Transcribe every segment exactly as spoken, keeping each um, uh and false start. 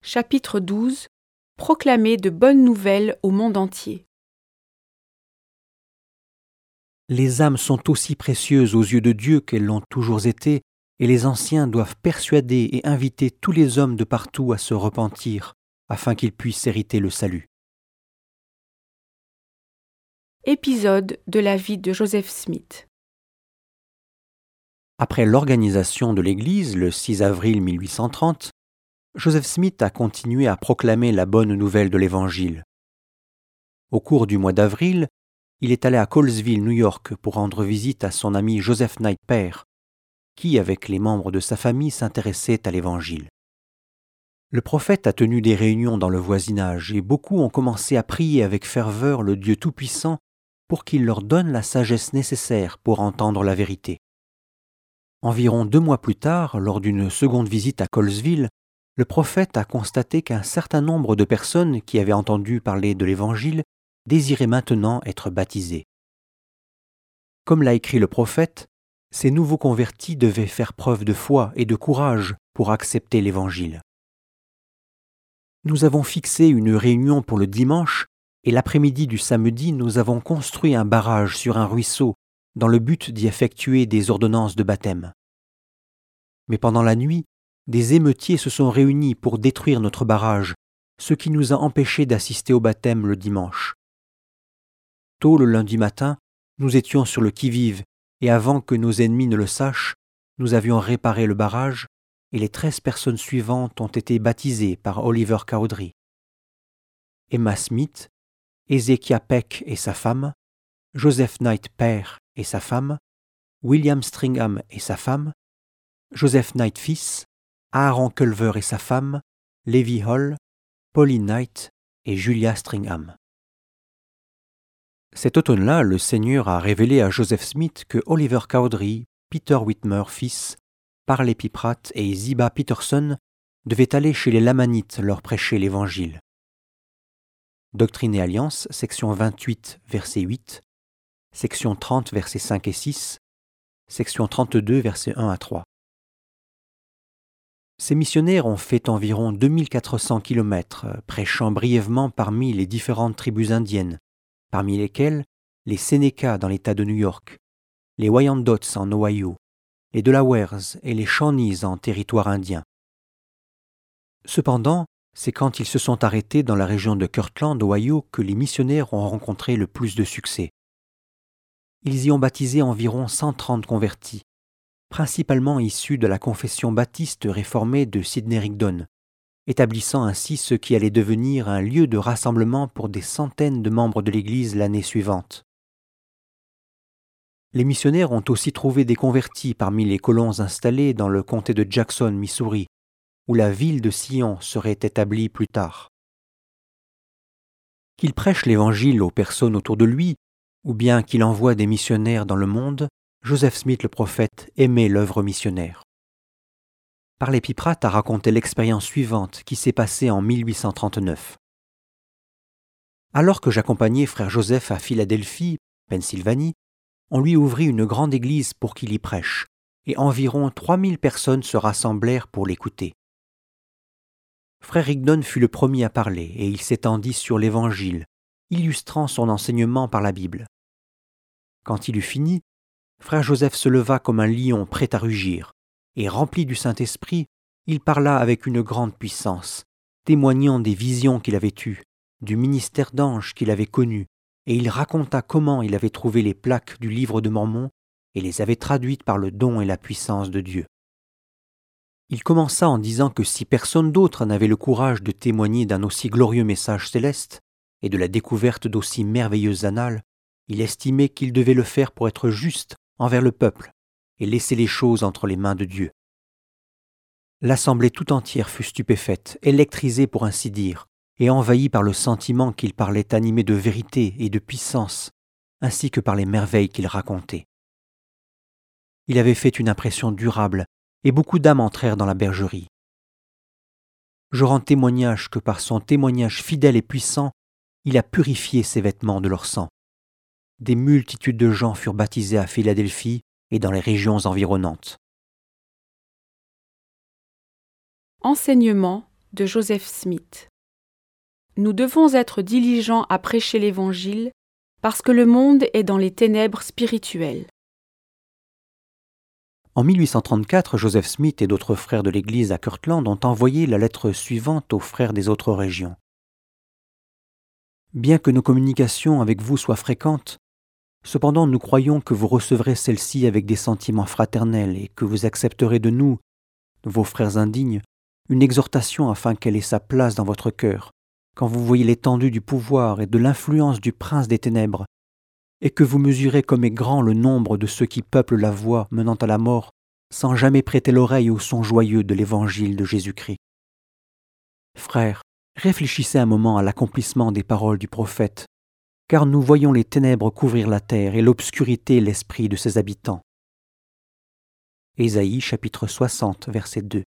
Chapitre douze. Proclamer de bonnes nouvelles au monde entier. Les âmes sont aussi précieuses aux yeux de Dieu qu'elles l'ont toujours été, et les anciens doivent persuader et inviter tous les hommes de partout à se repentir, afin qu'ils puissent hériter le salut. Épisode de la vie de Joseph Smith. Après l'organisation de l'Église le six avril mille huit cent trente, Joseph Smith a continué à proclamer la bonne nouvelle de l'Évangile. Au cours du mois d'avril, il est allé à Colesville, New York, pour rendre visite à son ami Joseph Knight père, qui, avec les membres de sa famille, s'intéressait à l'Évangile. Le prophète a tenu des réunions dans le voisinage et beaucoup ont commencé à prier avec ferveur le Dieu Tout-Puissant pour qu'il leur donne la sagesse nécessaire pour entendre la vérité. Environ deux mois plus tard, lors d'une seconde visite à Colesville, le prophète a constaté qu'un certain nombre de personnes qui avaient entendu parler de l'Évangile désiraient maintenant être baptisées. Comme l'a écrit le prophète, ces nouveaux convertis devaient faire preuve de foi et de courage pour accepter l'Évangile. Nous avons fixé une réunion pour le dimanche et l'après-midi du samedi, nous avons construit un barrage sur un ruisseau dans le but d'y effectuer des ordonnances de baptême. Mais pendant la nuit, des émeutiers se sont réunis pour détruire notre barrage, ce qui nous a empêchés d'assister au baptême le dimanche. Tôt le lundi matin, nous étions sur le qui-vive et avant que nos ennemis ne le sachent, nous avions réparé le barrage et les treize personnes suivantes ont été baptisées par Oliver Cowdery. Emma Smith, Ezekiah Peck et sa femme, Joseph Knight père et sa femme, William Stringham et sa femme, Joseph Knight fils, Aaron Culver et sa femme, Levi Hall, Pauline Knight et Julia Stringham. Cet automne-là, le Seigneur a révélé à Joseph Smith que Oliver Cowdery, Peter Whitmer fils, Parley Pratt et Ziba Peterson devaient aller chez les Lamanites leur prêcher l'Évangile. Doctrine et Alliance, section vingt-huit, verset huit, section trente, versets cinq et six, section trente-deux, versets un à trois. Ces missionnaires ont fait environ deux mille quatre cents kilomètres, prêchant brièvement parmi les différentes tribus indiennes, parmi lesquelles les Sénécas dans l'État de New York, les Wyandots en Ohio, les Delawares et les Shawnees en territoire indien. Cependant, c'est quand ils se sont arrêtés dans la région de Kirtland, Ohio, que les missionnaires ont rencontré le plus de succès. Ils y ont baptisé environ cent trente convertis, principalement issus de la confession baptiste réformée de Sidney Rigdon, établissant ainsi ce qui allait devenir un lieu de rassemblement pour des centaines de membres de l'Église l'année suivante. Les missionnaires ont aussi trouvé des convertis parmi les colons installés dans le comté de Jackson, Missouri, où la ville de Sion serait établie plus tard. Qu'il prêche l'Évangile aux personnes autour de lui, ou bien qu'il envoie des missionnaires dans le monde, Joseph Smith le prophète aimait l'œuvre missionnaire. Parley Pratt a raconté l'expérience suivante qui s'est passée en mille huit cent trente-neuf. Alors que j'accompagnais frère Joseph à Philadelphie, Pennsylvanie, on lui ouvrit une grande église pour qu'il y prêche, et environ trois mille personnes se rassemblèrent pour l'écouter. Frère Rigdon fut le premier à parler, et il s'étendit sur l'Évangile, illustrant son enseignement par la Bible. Quand il eut fini, frère Joseph se leva comme un lion prêt à rugir, et rempli du Saint-Esprit, il parla avec une grande puissance, témoignant des visions qu'il avait eues, du ministère d'anges qu'il avait connu, et il raconta comment il avait trouvé les plaques du livre de Mormon et les avait traduites par le don et la puissance de Dieu. Il commença en disant que si personne d'autre n'avait le courage de témoigner d'un aussi glorieux message céleste et de la découverte d'aussi merveilleuses annales, il estimait qu'il devait le faire pour être juste envers le peuple et laisser les choses entre les mains de Dieu. L'assemblée tout entière fut stupéfaite, électrisée pour ainsi dire, et envahie par le sentiment qu'il parlait animé de vérité et de puissance, ainsi que par les merveilles qu'il racontait. Il avait fait une impression durable, et beaucoup d'âmes entrèrent dans la bergerie. Je rends témoignage que par son témoignage fidèle et puissant, il a purifié ses vêtements de leur sang. Des multitudes de gens furent baptisés à Philadelphie et dans les régions environnantes. Enseignement de Joseph Smith. Nous devons être diligents à prêcher l'Évangile parce que le monde est dans les ténèbres spirituelles. En mille huit cent trente-quatre, Joseph Smith et d'autres frères de l'Église à Kirtland ont envoyé la lettre suivante aux frères des autres régions. Bien que nos communications avec vous soient fréquentes, cependant nous croyons que vous recevrez celle-ci avec des sentiments fraternels et que vous accepterez de nous, vos frères indignes, une exhortation afin qu'elle ait sa place dans votre cœur, quand vous voyez l'étendue du pouvoir et de l'influence du prince des ténèbres, et que vous mesurez comme est grand le nombre de ceux qui peuplent la voie menant à la mort, sans jamais prêter l'oreille au son joyeux de l'évangile de Jésus-Christ. Frères, réfléchissez un moment à l'accomplissement des paroles du prophète, car nous voyons les ténèbres couvrir la terre et l'obscurité l'esprit de ses habitants. Ésaïe chapitre soixante, verset deux.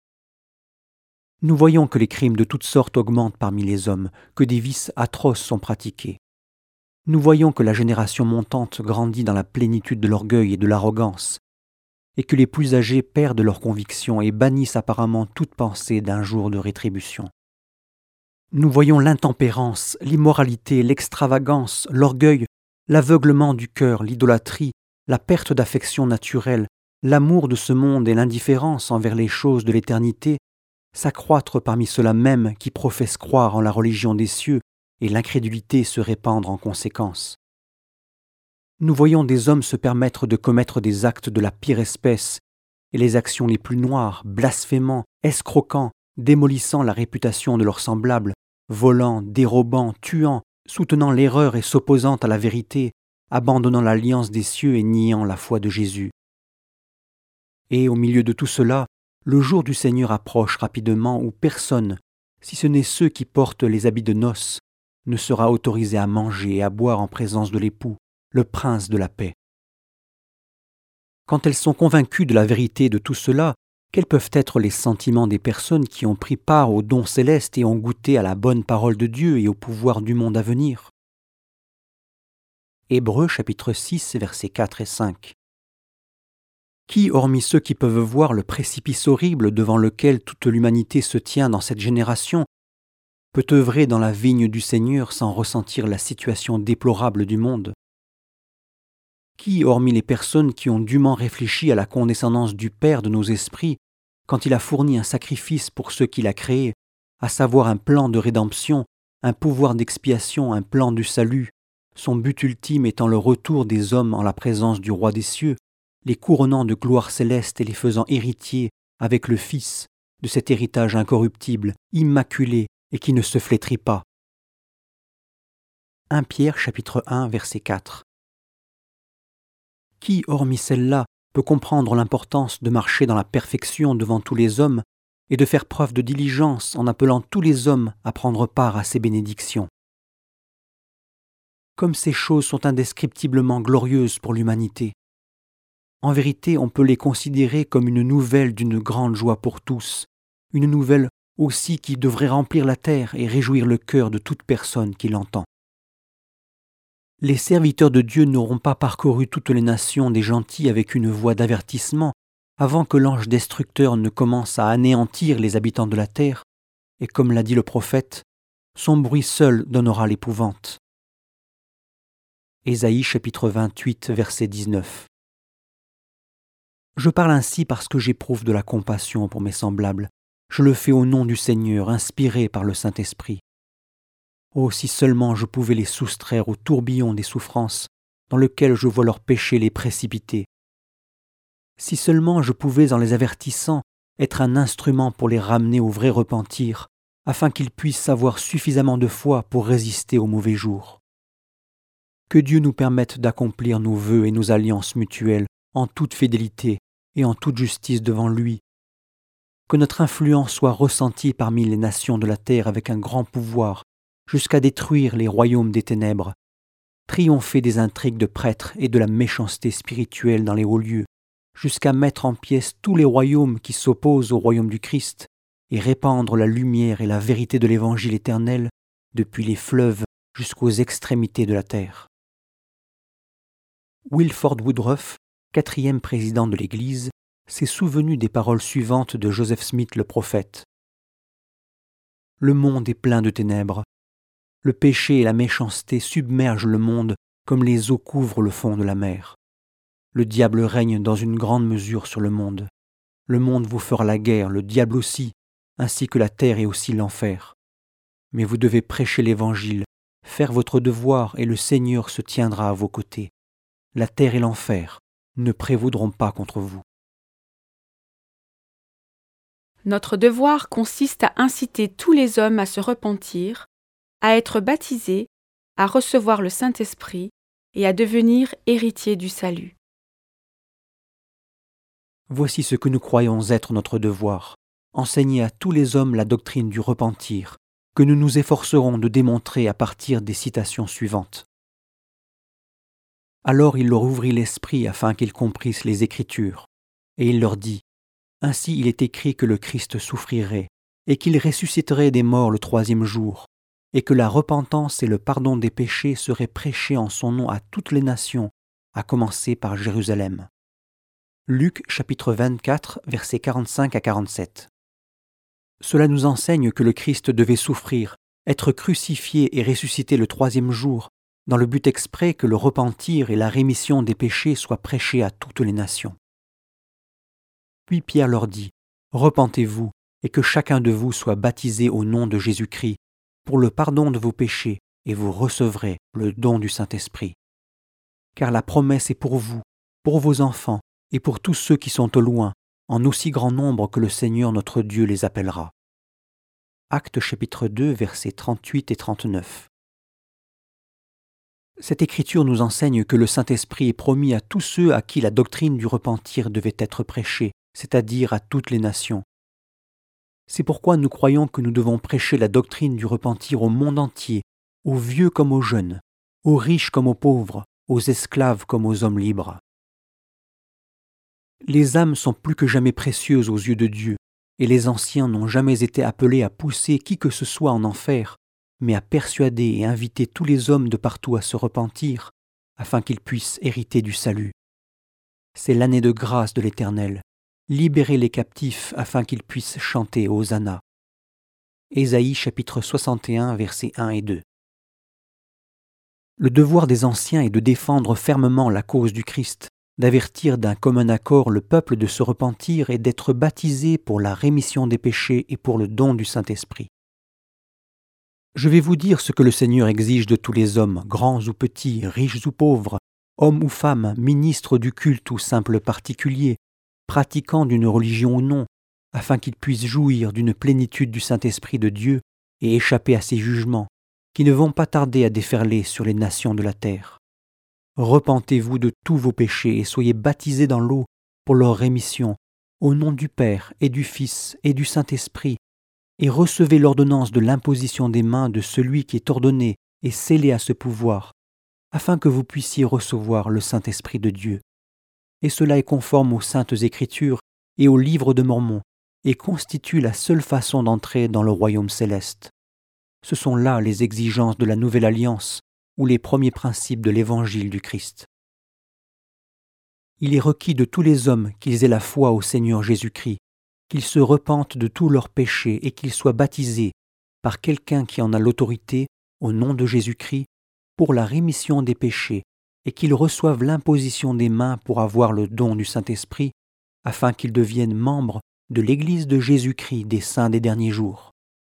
Nous voyons que les crimes de toutes sortes augmentent parmi les hommes, que des vices atroces sont pratiqués. Nous voyons que la génération montante grandit dans la plénitude de l'orgueil et de l'arrogance, et que les plus âgés perdent leurs convictions et bannissent apparemment toute pensée d'un jour de rétribution. Nous voyons l'intempérance, l'immoralité, l'extravagance, l'orgueil, l'aveuglement du cœur, l'idolâtrie, la perte d'affection naturelle, l'amour de ce monde et l'indifférence envers les choses de l'éternité s'accroître parmi ceux-là même qui professent croire en la religion des cieux et l'incrédulité se répandre en conséquence. Nous voyons des hommes se permettre de commettre des actes de la pire espèce et les actions les plus noires, blasphémant, escroquant, démolissant la réputation de leurs semblables, volant, dérobant, tuant, soutenant l'erreur et s'opposant à la vérité, abandonnant l'alliance des cieux et niant la foi de Jésus. Et au milieu de tout cela, le jour du Seigneur approche rapidement où personne, si ce n'est ceux qui portent les habits de noces, ne sera autorisé à manger et à boire en présence de l'époux, le prince de la paix. Quand elles sont convaincues de la vérité de tout cela, quels peuvent être les sentiments des personnes qui ont pris part aux dons célestes et ont goûté à la bonne parole de Dieu et au pouvoir du monde à venir? Hébreux chapitre six, versets quatre et cinq. Qui, hormis ceux qui peuvent voir le précipice horrible devant lequel toute l'humanité se tient dans cette génération, peut œuvrer dans la vigne du Seigneur sans ressentir la situation déplorable du monde? Qui, hormis les personnes qui ont dûment réfléchi à la condescendance du Père de nos esprits, quand il a fourni un sacrifice pour ceux qu'il a créés, à savoir un plan de rédemption, un pouvoir d'expiation, un plan du salut, son but ultime étant le retour des hommes en la présence du Roi des cieux, les couronnant de gloire céleste et les faisant héritiers avec le Fils de cet héritage incorruptible, immaculé et qui ne se flétrit pas. premier Pierre chapitre un verset quatre. Qui, hormis celle-là, peut comprendre l'importance de marcher dans la perfection devant tous les hommes et de faire preuve de diligence en appelant tous les hommes à prendre part à ses bénédictions? Comme ces choses sont indescriptiblement glorieuses pour l'humanité, en vérité, on peut les considérer comme une nouvelle d'une grande joie pour tous, une nouvelle aussi qui devrait remplir la terre et réjouir le cœur de toute personne qui l'entend. Les serviteurs de Dieu n'auront pas parcouru toutes les nations des gentils avec une voix d'avertissement avant que l'ange destructeur ne commence à anéantir les habitants de la terre, et comme l'a dit le prophète, son bruit seul donnera l'épouvante. Ésaïe chapitre vingt-huit, verset dix-neuf. Je parle ainsi parce que j'éprouve de la compassion pour mes semblables. Je le fais au nom du Seigneur, inspiré par le Saint-Esprit. Oh, si seulement je pouvais les soustraire au tourbillon des souffrances dans lequel je vois leurs péchés les précipiter. Si seulement je pouvais, en les avertissant, être un instrument pour les ramener au vrai repentir, afin qu'ils puissent avoir suffisamment de foi pour résister aux mauvais jours. Que Dieu nous permette d'accomplir nos vœux et nos alliances mutuelles en toute fidélité et en toute justice devant lui. Que notre influence soit ressentie parmi les nations de la terre avec un grand pouvoir, jusqu'à détruire les royaumes des ténèbres, triompher des intrigues de prêtres et de la méchanceté spirituelle dans les hauts lieux, jusqu'à mettre en pièces tous les royaumes qui s'opposent au royaume du Christ et répandre la lumière et la vérité de l'Évangile éternel depuis les fleuves jusqu'aux extrémités de la terre. Wilford Woodruff, quatrième président de l'Église, s'est souvenu des paroles suivantes de Joseph Smith le prophète. le monde est plein de ténèbres. Le péché et la méchanceté submergent le monde comme les eaux couvrent le fond de la mer. Le diable règne dans une grande mesure sur le monde. Le monde vous fera la guerre, le diable aussi, ainsi que la terre et aussi l'enfer. Mais vous devez prêcher l'Évangile, faire votre devoir et le Seigneur se tiendra à vos côtés. La terre et l'enfer ne prévaudront pas contre vous. Notre devoir consiste à inciter tous les hommes à se repentir, à être baptisés, à recevoir le Saint-Esprit et à devenir héritiers du salut. Voici ce que nous croyons être notre devoir, enseigner à tous les hommes la doctrine du repentir, que nous nous efforcerons de démontrer à partir des citations suivantes. Alors il leur ouvrit l'esprit afin qu'ils comprissent les Écritures, et il leur dit, « Ainsi il est écrit que le Christ souffrirait, et qu'il ressusciterait des morts le troisième jour, et que la repentance et le pardon des péchés seraient prêchés en son nom à toutes les nations, à commencer par Jérusalem. » Luc chapitre vingt-quatre, versets quarante-cinq à quarante-sept. Cela nous enseigne que le Christ devait souffrir, être crucifié et ressuscité le troisième jour, dans le but exprès que le repentir et la rémission des péchés soient prêchés à toutes les nations. Puis Pierre leur dit, « Repentez-vous, et que chacun de vous soit baptisé au nom de Jésus-Christ, pour le pardon de vos péchés, et vous recevrez le don du Saint-Esprit. Car la promesse est pour vous, pour vos enfants, et pour tous ceux qui sont au loin, en aussi grand nombre que le Seigneur notre Dieu les appellera. » Actes chapitre deux, versets trente-huit et trente-neuf. Cette écriture nous enseigne que le Saint-Esprit est promis à tous ceux à qui la doctrine du repentir devait être prêchée, c'est-à-dire à toutes les nations. C'est pourquoi nous croyons que nous devons prêcher la doctrine du repentir au monde entier, aux vieux comme aux jeunes, aux riches comme aux pauvres, aux esclaves comme aux hommes libres. Les âmes sont plus que jamais précieuses aux yeux de Dieu, et les anciens n'ont jamais été appelés à pousser qui que ce soit en enfer, mais à persuader et inviter tous les hommes de partout à se repentir, afin qu'ils puissent hériter du salut. C'est l'année de grâce de l'Éternel. Libérez les captifs afin qu'ils puissent chanter Hosanna. Ésaïe chapitre soixante et un, versets un et deux. Le devoir des anciens est de défendre fermement la cause du Christ, d'avertir d'un commun accord le peuple de se repentir et d'être baptisé pour la rémission des péchés et pour le don du Saint-Esprit. Je vais vous dire ce que le Seigneur exige de tous les hommes, grands ou petits, riches ou pauvres, hommes ou femmes, ministres du culte ou simples particuliers, pratiquants d'une religion ou non, afin qu'ils puissent jouir d'une plénitude du Saint-Esprit de Dieu et échapper à ses jugements, qui ne vont pas tarder à déferler sur les nations de la terre. Repentez-vous de tous vos péchés et soyez baptisés dans l'eau pour leur rémission, au nom du Père et du Fils et du Saint-Esprit, et recevez l'ordonnance de l'imposition des mains de celui qui est ordonné et scellé à ce pouvoir, afin que vous puissiez recevoir le Saint-Esprit de Dieu. Et cela est conforme aux saintes Écritures et au livre de Mormon, et constitue la seule façon d'entrer dans le royaume céleste. Ce sont là les exigences de la Nouvelle Alliance, ou les premiers principes de l'Évangile du Christ. Il est requis de tous les hommes qu'ils aient la foi au Seigneur Jésus-Christ, qu'ils se repentent de tous leurs péchés et qu'ils soient baptisés par quelqu'un qui en a l'autorité au nom de Jésus-Christ pour la rémission des péchés et qu'ils reçoivent l'imposition des mains pour avoir le don du Saint-Esprit afin qu'ils deviennent membres de l'Église de Jésus-Christ des saints des derniers jours.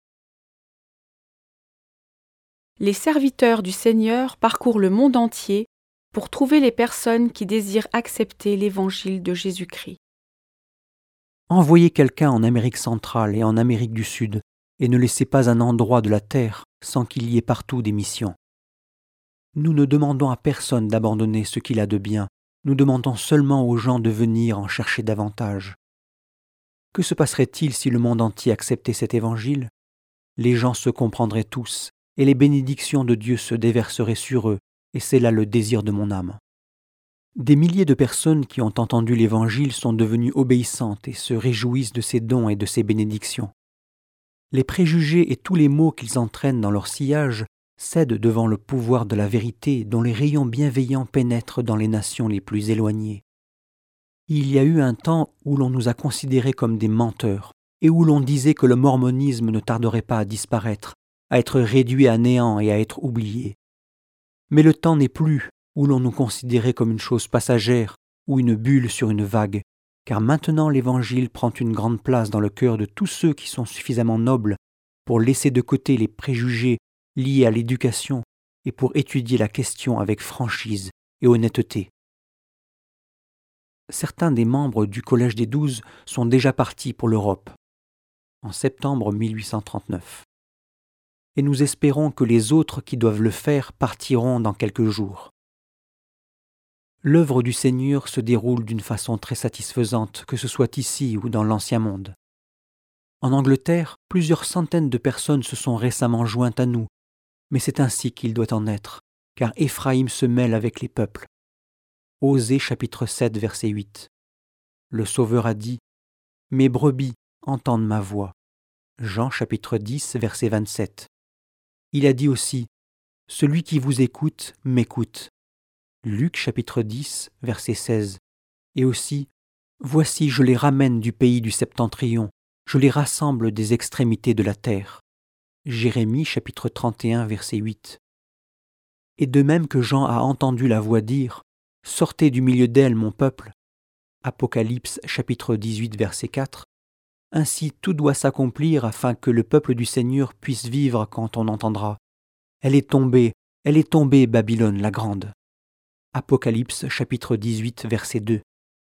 Les serviteurs du Seigneur parcourent le monde entier pour trouver les personnes qui désirent accepter l'Évangile de Jésus-Christ. Envoyez quelqu'un en Amérique centrale et en Amérique du Sud, et ne laissez pas un endroit de la terre sans qu'il y ait partout des missions. Nous ne demandons à personne d'abandonner ce qu'il a de bien, nous demandons seulement aux gens de venir en chercher davantage. Que se passerait-il si le monde entier acceptait cet évangile? Les gens se comprendraient tous, et les bénédictions de Dieu se déverseraient sur eux, et c'est là le désir de mon âme. Des milliers de personnes qui ont entendu l'Évangile sont devenues obéissantes et se réjouissent de ses dons et de ses bénédictions. Les préjugés et tous les maux qu'ils entraînent dans leur sillage cèdent devant le pouvoir de la vérité dont les rayons bienveillants pénètrent dans les nations les plus éloignées. Il y a eu un temps où l'on nous a considérés comme des menteurs, et où l'on disait que le mormonisme ne tarderait pas à disparaître, à être réduit à néant et à être oublié. Mais le temps n'est plus où l'on nous considérait comme une chose passagère ou une bulle sur une vague, car maintenant l'Évangile prend une grande place dans le cœur de tous ceux qui sont suffisamment nobles pour laisser de côté les préjugés liés à l'éducation et pour étudier la question avec franchise et honnêteté. Certains des membres du Collège des Douze sont déjà partis pour l'Europe, en septembre mille huit cent trente-neuf. Et nous espérons que les autres qui doivent le faire partiront dans quelques jours. L'œuvre du Seigneur se déroule d'une façon très satisfaisante, que ce soit ici ou dans l'Ancien Monde. En Angleterre, plusieurs centaines de personnes se sont récemment jointes à nous, mais c'est ainsi qu'il doit en être, car Éphraïm se mêle avec les peuples. Osée chapitre sept, verset huit. Le Sauveur a dit « Mes brebis entendent ma voix ». Jean chapitre dix, verset vingt-sept. Il a dit aussi « Celui qui vous écoute m'écoute ». Luc chapitre dix, verset seize. Et aussi « Voici, je les ramène du pays du septentrion, je les rassemble des extrémités de la terre ». Jérémie chapitre trente et un, verset huit. Et de même que Jean a entendu la voix dire « Sortez du milieu d'elle, mon peuple » Apocalypse chapitre dix-huit, verset quatre. Ainsi tout doit s'accomplir afin que le peuple du Seigneur puisse vivre quand on entendra « Elle est tombée, elle est tombée, Babylone la grande » Apocalypse chapitre dix-huit, verset deux.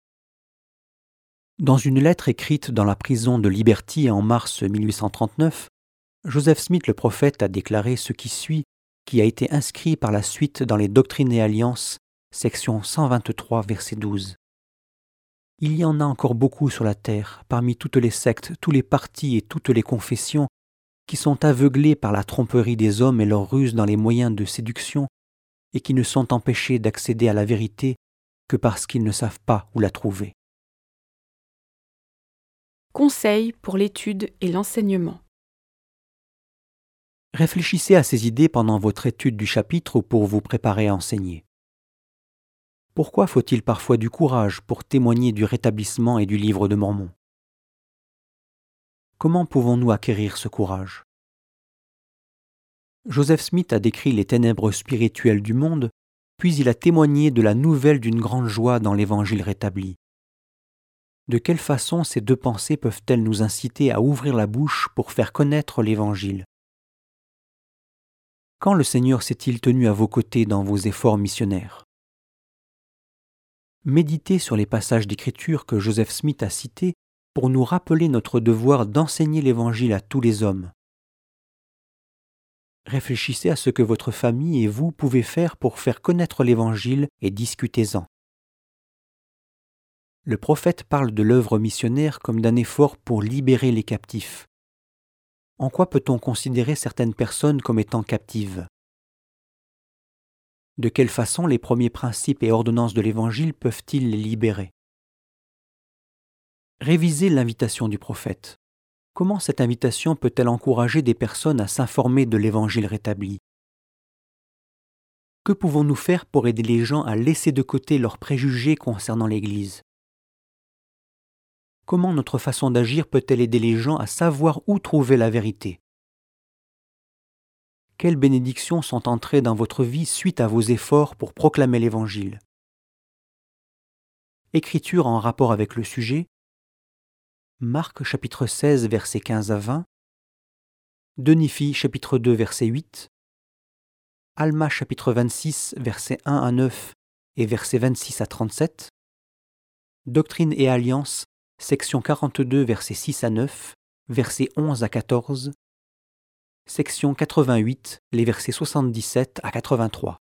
Dans une lettre écrite dans la prison de Liberty en mars mille huit cent trente-neuf, Joseph Smith le prophète a déclaré ce qui suit, qui a été inscrit par la suite dans les Doctrines et Alliances, section cent vingt-trois, verset douze. Il y en a encore beaucoup sur la terre, parmi toutes les sectes, tous les partis et toutes les confessions, qui sont aveuglés par la tromperie des hommes et leurs ruses dans les moyens de séduction, et qui ne sont empêchés d'accéder à la vérité que parce qu'ils ne savent pas où la trouver. Conseils pour l'étude et l'enseignement. Réfléchissez à ces idées pendant votre étude du chapitre ou pour vous préparer à enseigner. Pourquoi faut-il parfois du courage pour témoigner du rétablissement et du livre de Mormon ? Comment pouvons-nous acquérir ce courage ? Joseph Smith a décrit les ténèbres spirituelles du monde, puis il a témoigné de la nouvelle d'une grande joie dans l'Évangile rétabli. De quelle façon ces deux pensées peuvent-elles nous inciter à ouvrir la bouche pour faire connaître l'Évangile ? Quand le Seigneur s'est-il tenu à vos côtés dans vos efforts missionnaires ? Méditez sur les passages d'Écriture que Joseph Smith a cités pour nous rappeler notre devoir d'enseigner l'Évangile à tous les hommes. Réfléchissez à ce que votre famille et vous pouvez faire pour faire connaître l'Évangile et discutez-en. Le prophète parle de l'œuvre missionnaire comme d'un effort pour libérer les captifs. En quoi peut-on considérer certaines personnes comme étant captives ? De quelle façon les premiers principes et ordonnances de l'Évangile peuvent-ils les libérer ? Révisez l'invitation du prophète. Comment cette invitation peut-elle encourager des personnes à s'informer de l'Évangile rétabli ? Que pouvons-nous faire pour aider les gens à laisser de côté leurs préjugés concernant l'Église ? Comment notre façon d'agir peut-elle aider les gens à savoir où trouver la vérité ? Quelles bénédictions sont entrées dans votre vie suite à vos efforts pour proclamer l'Évangile ? Écriture en rapport avec le sujet. Marc chapitre seize, versets quinze à vingt. deux Néphi chapitre deux, verset huit. Alma chapitre vingt-six, versets un à neuf et versets vingt-six à trente-sept. Doctrine et Alliances, section quarante-deux, versets six à neuf, versets onze à quatorze. Section quatre-vingt-huit, les versets soixante-dix-sept à quatre-vingt-trois.